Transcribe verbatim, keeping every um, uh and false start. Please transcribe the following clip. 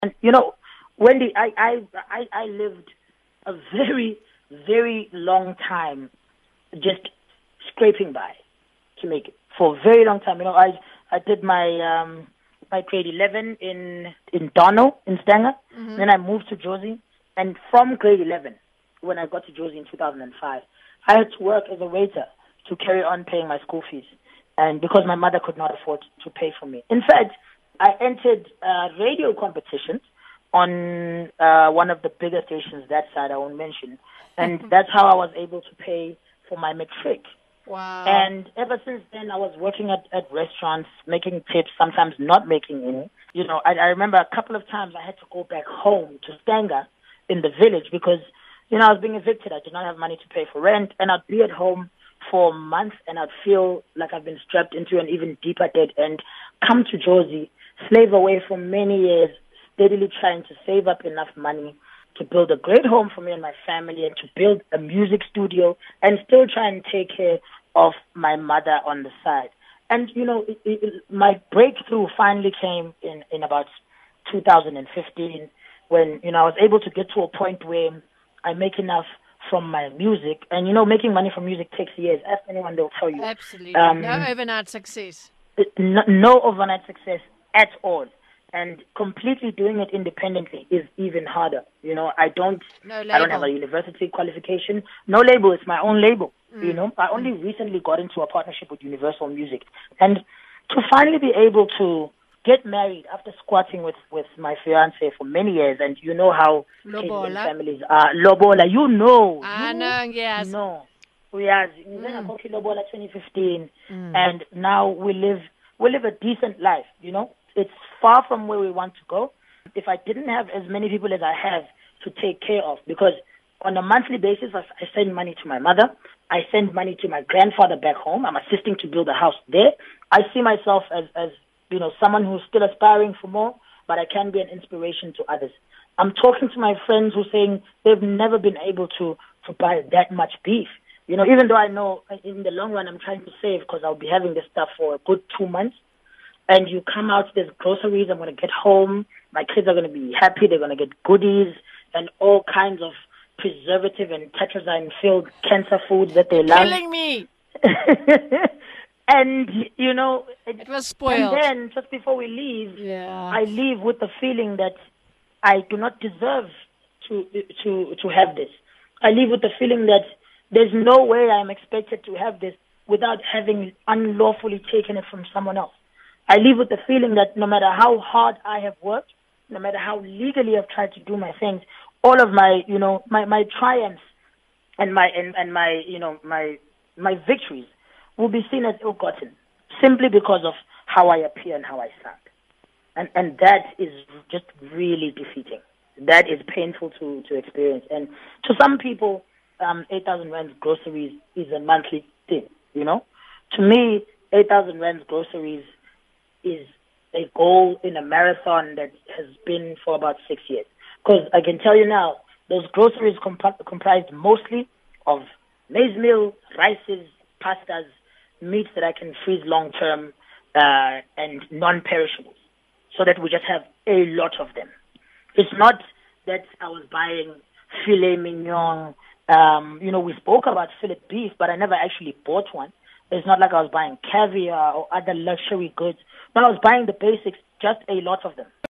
And you know, Wendy, I I I, I lived a very very long time just scraping by to make it for a very long time. You know, I I did my um my grade eleven in in Donau in Stanger. Mm-hmm. Then I moved to Jozi, and from grade eleven, when I got to Jozi in two thousand five, I had to work as a waiter to carry on paying my school fees, and because my mother could not afford to pay for me. In fact, I entered uh, radio competitions on uh, one of the bigger stations that side I won't mention, and that's how I was able to pay for my matric. Wow. And ever since then, I was working at, at restaurants, making tips, sometimes not making any. You know, I, I remember a couple of times I had to go back home to Stanger in the village because, you know, I was being evicted. I did not have money to pay for rent, and I'd be at home for months, and I'd feel like I've been strapped into an even deeper dead end. Come to Jozi, slave away for many years, steadily trying to save up enough money to build a great home for me and my family, and to build a music studio, and still try and take care of my mother on the side. And, you know, it, it, my breakthrough finally came in, in about two thousand fifteen when, you know, I was able to get to a point where I make enough from my music. And, you know, making money from music takes years. Ask anyone, they'll tell you. Absolutely. Um, no overnight success. No, no overnight success at all. And completely doing it independently is even harder. You know, I don't, no label. I don't have a university qualification. No label. It's my own label. Mm. You know, I only mm. recently got into a partnership with Universal Music, and to finally be able to get married after squatting with, with my fiance for many years, and you know how Asian families are. Lobola, you know. I you know, yes. No. Yes. Mm. Lobola twenty fifteen, mm. and now we live, we live a decent life, you know. It's far from where we want to go. If I didn't have as many people as I have to take care of, because on a monthly basis, I send money to my mother. I send money to my grandfather back home. I'm assisting to build a house there. I see myself as, as you know, someone who's still aspiring for more, but I can be an inspiration to others. I'm talking to my friends who are saying they've never been able to, to buy that much beef. You know, even though I know in the long run I'm trying to save because I'll be having this stuff for a good two months. And you come out, there's groceries, I'm going to get home, my kids are going to be happy, they're going to get goodies and all kinds of preservative and tetrazine-filled cancer foods that they You're love. Killing me! And, you know... It, it was spoiled. And then, just before we leave, yeah. I leave with the feeling that I do not deserve to, to, to have this. I leave with the feeling that there's no way I'm expected to have this without having unlawfully taken it from someone else. I live with the feeling that no matter how hard I have worked, no matter how legally I've tried to do my things, all of my, you know, my, my triumphs and my, and, and my, you know, my, my victories will be seen as ill-gotten simply because of how I appear and how I sound. And, and that is just really defeating. That is painful to, to experience. And to some people, um, eight thousand rands groceries is a monthly thing, you know. To me, eight thousand rands groceries is a goal in a marathon that has been for about six years. Because I can tell you now, those groceries comp- comprised mostly of maize meal, rices, pastas, meats that I can freeze long term, uh, and non-perishables, so that we just have a lot of them. It's not that I was buying filet mignon. Um, you know, we spoke about fillet beef, but I never actually bought one. It's not like I was buying caviar or other luxury goods. But I was buying the basics, just a lot of them.